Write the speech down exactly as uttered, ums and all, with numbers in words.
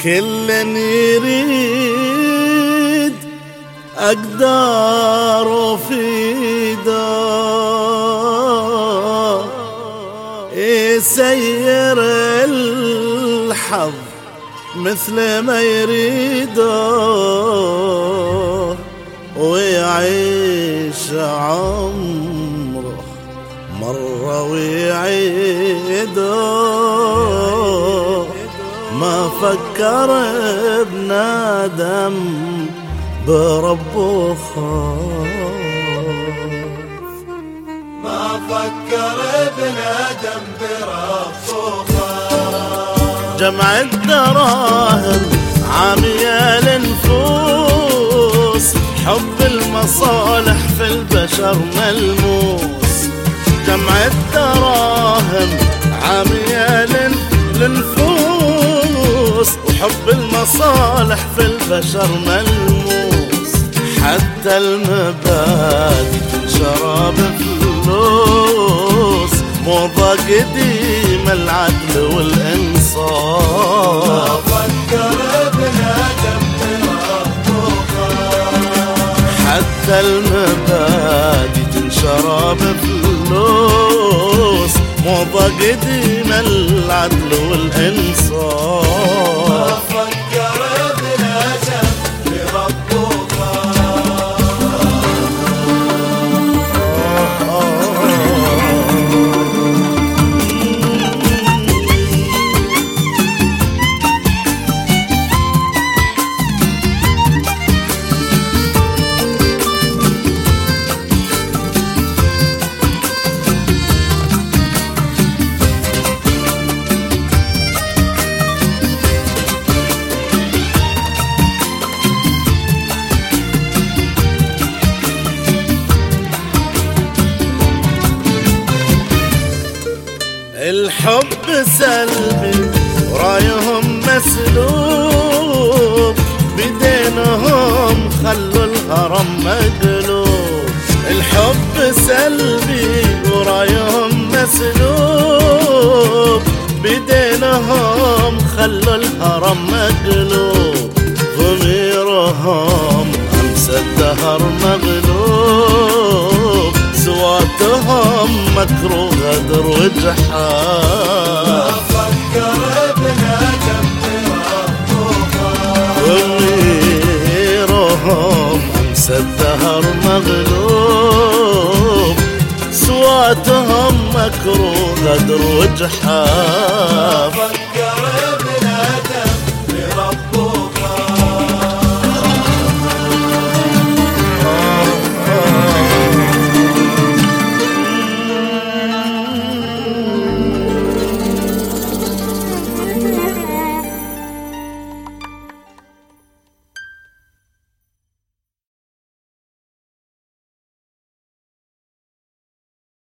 كل يريد أقدار في دار يسير الحظ مثل ما يريده ويعيش عمره مرة ويعيده. ما فكر بندم بربه خاف، ما فكر بندم بربه خاف. جمع الدراهم عامية النفوس، حب المصالح في البشر ملموس. جمع الدراهم عامية للنفوس، وحب المصالح في البشر ملموس. حتى المبادئ تنشرى بفلوس، موضة قديمة العدل والإنصاف. ما فكر بندم بربه خاف. حتى المبادئ تنشرى بفلوس، موضة قديمة العدل والإنصاف. ما فكر بندم بربه الحب سلبي ورايهم مسلوب، بدينهم خلوا الهرم مقلوب. الحب سلبي ورايهم مسلوب، بدينهم خلوا الهرم مقلوب. ضميرهم أمس الدهر مغلوب، سواتهم مكروه غدر وجحافل. ما فكر بندم بربه خاف. ضميرهم أمس الدهر مغلوب، سواتهم مكروه غدر وجحافل.